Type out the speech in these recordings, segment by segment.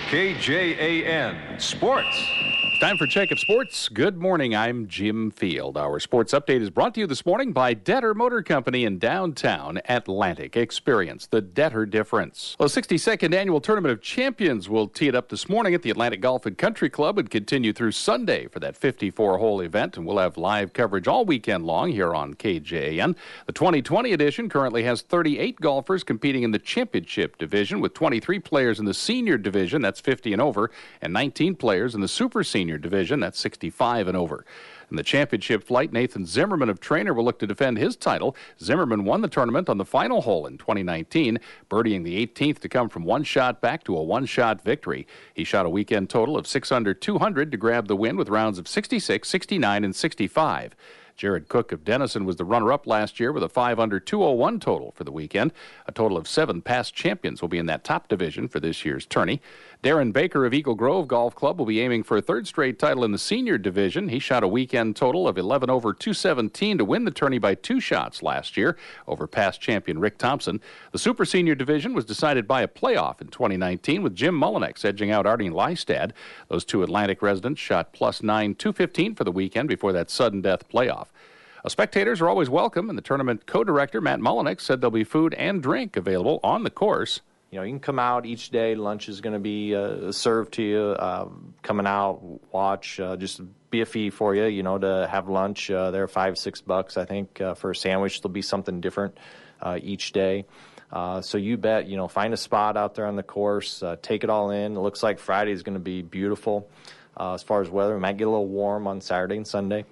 KJAN Sports. Time for Check of Sports. Good morning. I'm Jim Field. Our sports update is brought to you this morning by Detter Motor Company in downtown Atlantic. Experience the Detter difference. The 62nd Annual Tournament of Champions will tee it up this morning at the Atlantic Golf and Country Club and continue through Sunday for that 54-hole event. And we'll have live coverage all weekend long here on KJAN. The 2020 edition currently has 38 golfers competing in the championship division, with 23 players in the senior division, that's 50 and over, and 19 players in the super senior division, that's 65 and over. In the championship flight, Nathan Zimmerman of Trainer will look to defend his title. Zimmerman won the tournament on the final hole in 2019, birdieing the 18th to come from one shot back to a one-shot victory. He shot a weekend total of 6 under 200 to grab the win with rounds of 66, 69, and 65. Jared Cook of Denison was the runner-up last year with a 5 under 201 total for the weekend. A total of 7 past champions will be in that top division for this year's tourney. Darren Baker of Eagle Grove Golf Club will be aiming for a third straight title in the senior division. He shot a weekend total of 11 over 217 to win the tourney by 2 shots last year over past champion Rick Thompson. The super senior division was decided by a playoff in 2019 with Jim Mullinex edging out Arnie Lystad. Those two Atlantic residents shot plus 9, 215 for the weekend before that sudden death playoff. Spectators are always welcome, and the tournament co-director, Matt Mullinex, said there'll be food and drink available on the course. You know, you can come out each day. Lunch is going to be served to you. Coming out, watch, just be a fee for you, to have lunch. They're $5-6, I think, for a sandwich. There'll be something different each day. So you bet, find a spot out there on the course, take it all in. It looks like Friday is going to be beautiful as far as weather. It might get a little warm on Saturday and Sunday.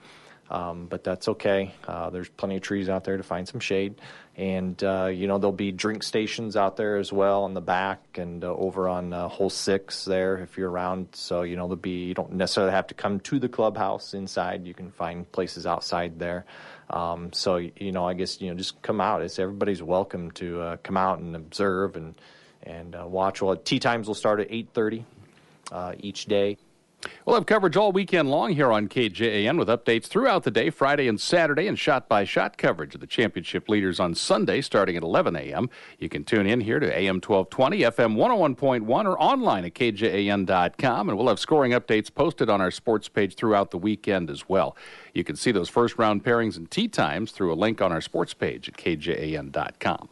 But that's okay. There's plenty of trees out there to find some shade. And, there'll be drink stations out there as well on the back and over on hole 6 there if you're around. So, you don't necessarily have to come to the clubhouse inside. You can find places outside there. So, I guess, just come out. Everybody's welcome to come out and observe and watch. Well, tee times will start at 8:30 each day. We'll have coverage all weekend long here on KJAN with updates throughout the day, Friday and Saturday, and shot-by-shot coverage of the championship leaders on Sunday starting at 11 a.m. You can tune in here to AM 1220, FM 101.1, or online at KJAN.com, and we'll have scoring updates posted on our sports page throughout the weekend as well. You can see those first-round pairings and tee times through a link on our sports page at KJAN.com.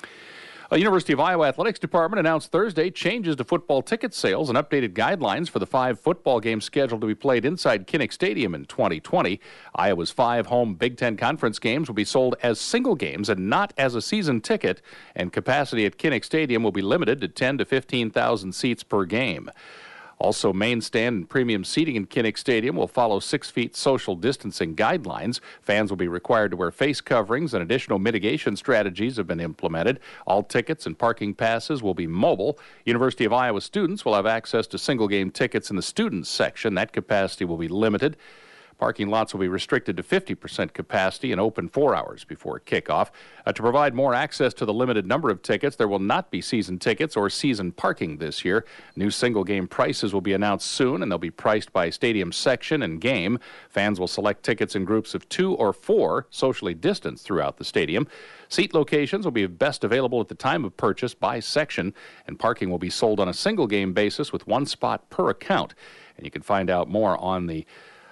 A University of Iowa Athletics Department announced Thursday changes to football ticket sales and updated guidelines for the 5 football games scheduled to be played inside Kinnick Stadium in 2020. Iowa's 5 home Big Ten Conference games will be sold as single games and not as a season ticket, and capacity at Kinnick Stadium will be limited to 10,000 to 15,000 seats per game. Also, main stand and premium seating in Kinnick Stadium will follow 6 feet social distancing guidelines. Fans will be required to wear face coverings, and additional mitigation strategies have been implemented. All tickets and parking passes will be mobile. University of Iowa students will have access to single-game tickets in the students section. That capacity will be limited. Parking lots will be restricted to 50% capacity and open 4 hours before kickoff. To provide more access to the limited number of tickets, there will not be season tickets or season parking this year. New single-game prices will be announced soon, and they'll be priced by stadium section and game. Fans will select tickets in groups of 2 or 4, socially distanced throughout the stadium. Seat locations will be best available at the time of purchase by section, and parking will be sold on a single-game basis with 1 spot per account. And you can find out more on the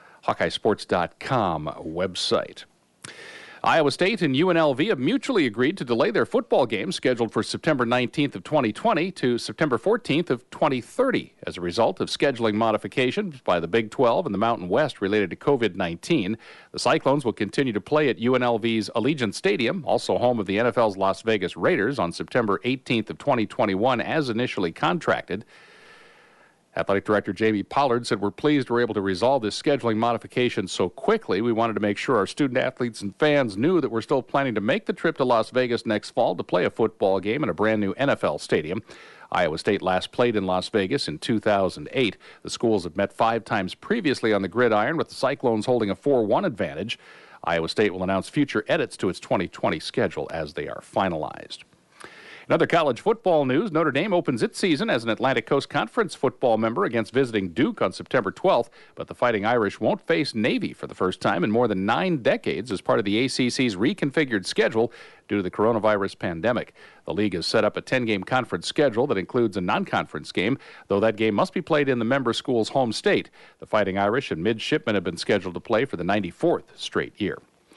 HawkeyeSports.com website. Iowa State and UNLV have mutually agreed to delay their football games scheduled for September 19th of 2020 to September 14th of 2030 as a result of scheduling modifications by the Big 12 and the Mountain West related to COVID-19. The Cyclones will continue to play at UNLV's Allegiant Stadium, also home of the NFL's Las Vegas Raiders, on September 18th of 2021 as initially contracted. Athletic Director Jamie Pollard said, "We're pleased we're able to resolve this scheduling modification so quickly. We wanted to make sure our student athletes and fans knew that we're still planning to make the trip to Las Vegas next fall to play a football game in a brand new NFL stadium." Iowa State last played in Las Vegas in 2008. The schools have met 5 times previously on the gridiron, with the Cyclones holding a 4-1 advantage. Iowa State will announce future edits to its 2020 schedule as they are finalized. In other college football news, Notre Dame opens its season as an Atlantic Coast Conference football member against visiting Duke on September 12th, but the Fighting Irish won't face Navy for the first time in more than 9 decades as part of the ACC's reconfigured schedule due to the coronavirus pandemic. The league has set up a 10-game conference schedule that includes a non-conference game, though that game must be played in the member school's home state. The Fighting Irish and Midshipmen have been scheduled to play for the 94th straight year.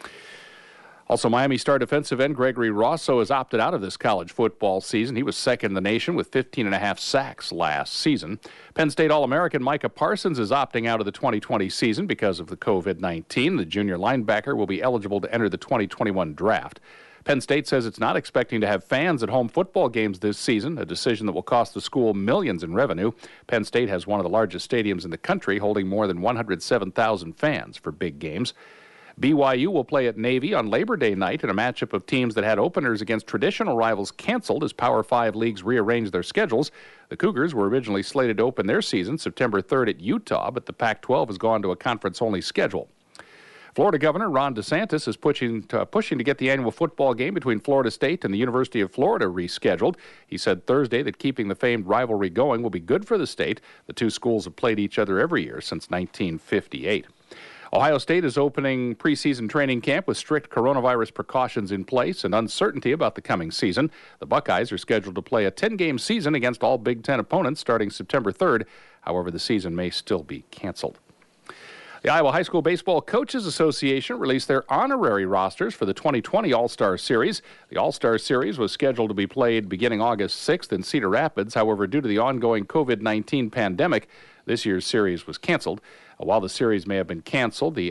Also, Miami star defensive end Gregory Rosso has opted out of this college football season. He was second in the nation with 15.5 sacks last season. Penn State All-American Micah Parsons is opting out of the 2020 season because of the COVID-19. The junior linebacker will be eligible to enter the 2021 draft. Penn State says it's not expecting to have fans at home football games this season, a decision that will cost the school millions in revenue. Penn State has one of the largest stadiums in the country, holding more than 107,000 fans for big games. BYU will play at Navy on Labor Day night in a matchup of teams that had openers against traditional rivals canceled as Power 5 leagues rearranged their schedules. The Cougars were originally slated to open their season September 3rd at Utah, but the Pac-12 has gone to a conference-only schedule. Florida Governor Ron DeSantis is pushing to get the annual football game between Florida State and the University of Florida rescheduled. He said Thursday that keeping the famed rivalry going will be good for the state. The two schools have played each other every year since 1958. Ohio State is opening preseason training camp with strict coronavirus precautions in place and uncertainty about the coming season. The Buckeyes are scheduled to play a 10-game season against all Big Ten opponents starting September 3rd. However, the season may still be canceled. The Iowa High School Baseball Coaches Association released their honorary rosters for the 2020 All-Star Series. The All-Star Series was scheduled to be played beginning August 6th in Cedar Rapids. However, due to the ongoing COVID-19 pandemic, this year's series was canceled. While the series may have been canceled, the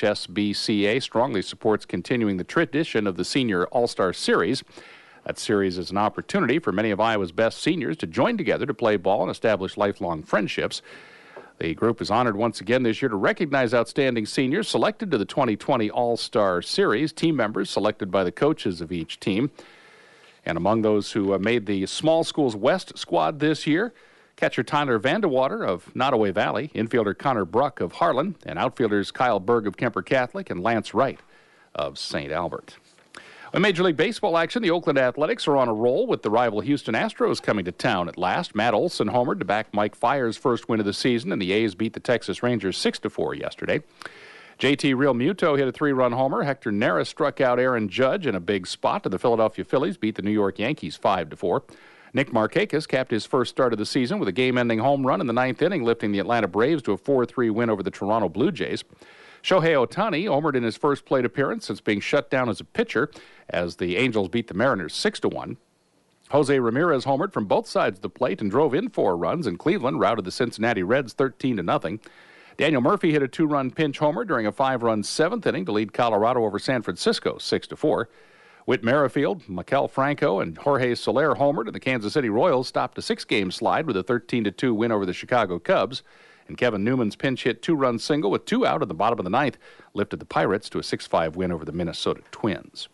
IHSBCA strongly supports continuing the tradition of the Senior All-Star Series. That series is an opportunity for many of Iowa's best seniors to join together to play ball and establish lifelong friendships. The group is honored once again this year to recognize outstanding seniors selected to the 2020 All-Star Series, team members selected by the coaches of each team. And among those who made the Small Schools West squad this year, catcher Tyler Vandewater of Nottoway Valley, infielder Connor Bruck of Harlan, and outfielders Kyle Berg of Kemper Catholic and Lance Wright of St. Albert. In Major League Baseball action, the Oakland Athletics are on a roll with the rival Houston Astros coming to town at last. Matt Olson homered to back Mike Fiers' first win of the season, and the A's beat the Texas Rangers 6-4 yesterday. JT Realmuto hit a 3-run homer. Hector Neris struck out Aaron Judge in a big spot, and the Philadelphia Phillies beat the New York Yankees 5-4. Nick Markakis capped his first start of the season with a game-ending home run in the ninth inning, lifting the Atlanta Braves to a 4-3 win over the Toronto Blue Jays. Shohei Ohtani homered in his first plate appearance since being shut down as a pitcher as the Angels beat the Mariners 6-1. Jose Ramirez homered from both sides of the plate and drove in 4 runs, and Cleveland routed the Cincinnati Reds 13-0. Daniel Murphy hit a 2-run pinch homer during a 5-run seventh inning to lead Colorado over San Francisco 6-4. Whit Merrifield, Maikel Franco, and Jorge Soler homered, and the Kansas City Royals stopped a 6-game slide with a 13-2 win over the Chicago Cubs. And Kevin Newman's pinch hit 2-run single with 2 out at the bottom of the ninth lifted the Pirates to a 6-5 win over the Minnesota Twins.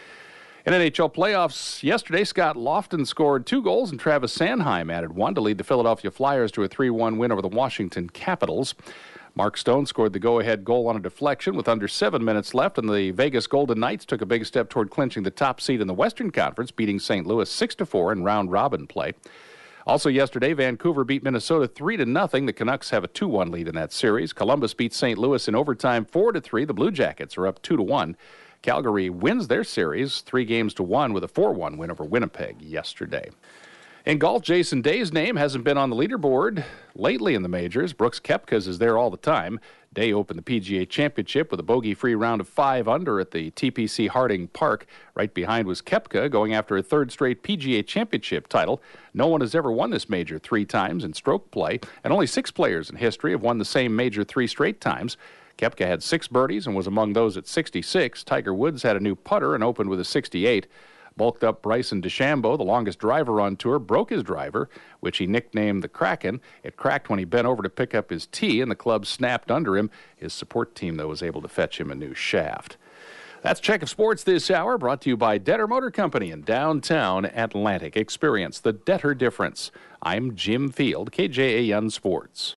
In NHL playoffs yesterday, Scott Lofton scored 2 goals and Travis Sanheim added 1 to lead the Philadelphia Flyers to a 3-1 win over the Washington Capitals. Mark Stone scored the go-ahead goal on a deflection with under 7 minutes left, and the Vegas Golden Knights took a big step toward clinching the top seed in the Western Conference, beating St. Louis 6-4 in round-robin play. Also yesterday, Vancouver beat Minnesota 3-0. The Canucks have a 2-1 lead in that series. Columbus beat St. Louis in overtime 4-3. The Blue Jackets are up 2-1. Calgary wins their series 3-1 with a 4-1 win over Winnipeg yesterday. In golf, Jason Day's name hasn't been on the leaderboard lately in the majors. Brooks Koepka's is there all the time. Day opened the PGA Championship with a bogey-free round of 5 under at the TPC Harding Park. Right behind was Koepka, going after a 3rd straight PGA Championship title. No one has ever won this major 3 times in stroke play, and only 6 players in history have won the same major 3 straight times. Koepka had 6 birdies and was among those at 66. Tiger Woods had a new putter and opened with a 68. Bulked up Bryson DeChambeau, the longest driver on tour, broke his driver, which he nicknamed the Kraken. It cracked when he bent over to pick up his tee, and the club snapped under him. His support team, though, was able to fetch him a new shaft. That's Check of Sports this hour, brought to you by Detter Motor Company in downtown Atlantic. Experience the Detter difference. I'm Jim Field, KJAN Sports.